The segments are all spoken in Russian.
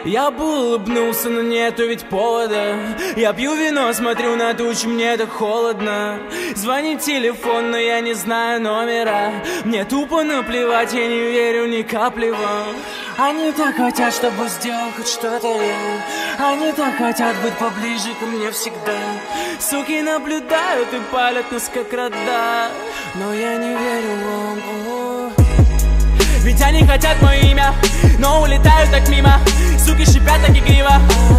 Я бы улыбнулся, но нету ведь повода. Я пью вино, смотрю на тучи, мне так холодно. Звонит телефон, но я не знаю номера. Мне тупо наплевать, я не верю ни капли вам. Они так хотят, чтобы сделал хоть что-то я. Они так хотят быть поближе ко мне всегда. Суки наблюдают и палят нас как рода. Но я не верю вам. Ведь они хотят мое имя, но улетают так мимо. Суки шипят так игриво.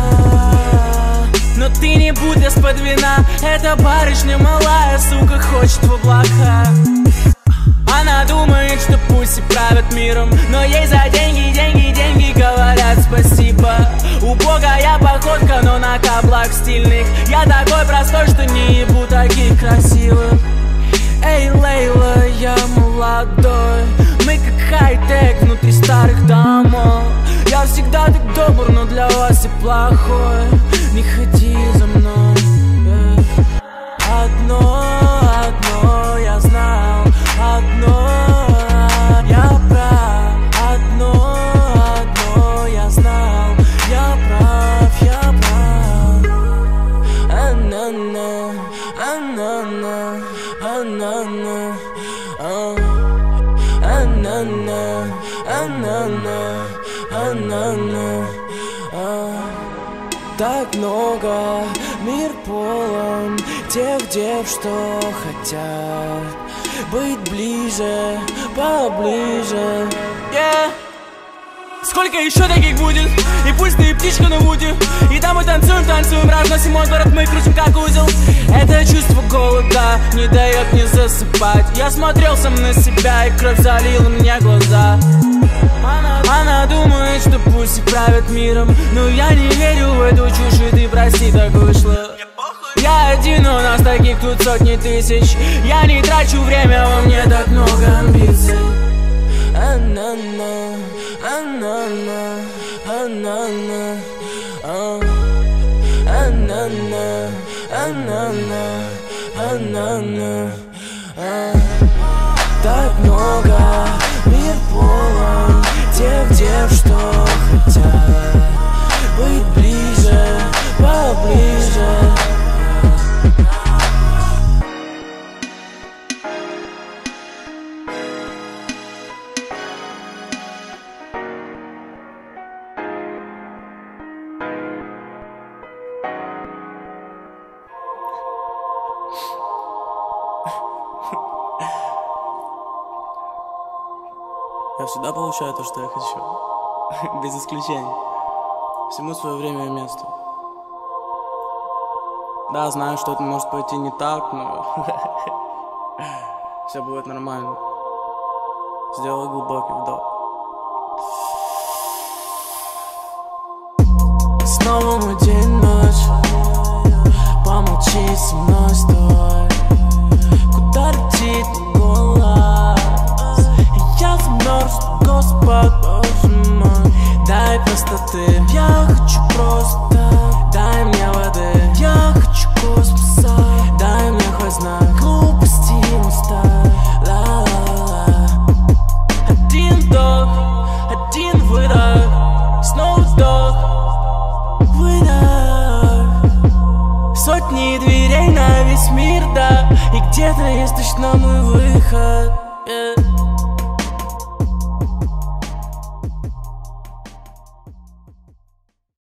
Но ты не будь из-под вина. Эта барышня малая, сука, хочет в облака. Она думает, что пусть и правят миром, но ей за деньги, деньги, деньги говорят спасибо. Убогая походка, но на каблах стильных. Я такой простой, что не ебу таких красивых. Эй, Лейла, я молодой. Мы как хай-тек внутри старых домов. Я всегда так добр, но для вас и плохой. Не ходи за мной. Одно я знал. Одно я прав. Одно я знал. Я прав, я прав. А-на-на, а-на-на, а-на-на, а-на-на, а-на-на, а-на-на. Так много, мир полон тех дев, что хотят быть ближе, поближе. Сколько еще таких будет? И пусть ты птичка на вуде. И там мы танцуем, танцуем, разносим мой город, мы крутим как узел. Это чувство голода не дает мне засыпать. Я смотрел сам на себя, и кровь залила мне глаза. Она думает, что пусть и правят миром, но я не верю в эту чушь, и ты прости, так вышло. Я один, у нас таких тут сотни тысяч. Я не трачу время, во мне так много амбиций. А-на-на, а-на-на, а-на-на, а-на-на, а-на-на, а-на-на. Так много, мир полон тех дев, что хотят быть ближе, поближе. Я всегда получаю то, что я хочу. Без исключения. Всему свое время и место. Да, знаю, что это может пойти не так, но все будет нормально. Сделай глубокий вдох. Снова мой день, ночь. Помолчи со мной, стой. Куда летит голос? Я замерз, Господь, боже мой. Дай простоты, я хочу просто. Дай мне воды, я хочу космоса. Дай мне хоть знак глупости моста. Ла-ла-ла. Один вдох, один выдох. Снова вдох, выдох. Сотни дверей на весь мир, да. И где-то есть точно мой выход.